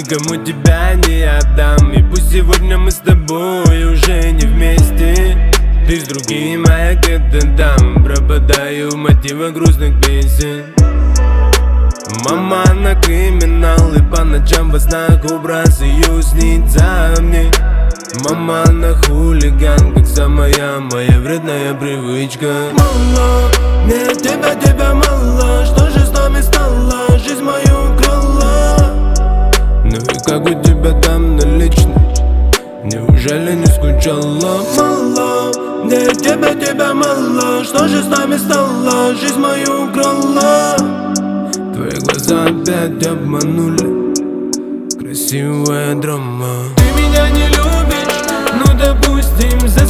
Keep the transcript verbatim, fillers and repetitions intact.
никому тебя не отдам. И пусть сегодня мы с тобой уже не вместе, ты с другим, а я где-то там пропадаю в мотивах грустных песен. Мама на криминал, и по ночам во снах образ ее снится мне. Мама на хулиган, как самая моя вредная привычка. Мало, мне тебя, тебя мало. Что же с нами стало? Жизнь мою украла. Ну и как у тебя там на личность? Неужели не скучала? Мало, мне тебя, тебя мало. Что же с нами стало? Жизнь мою украла. Твои глаза опять обманули. Красивая драма. Ты меня не любишь, ну допустим, за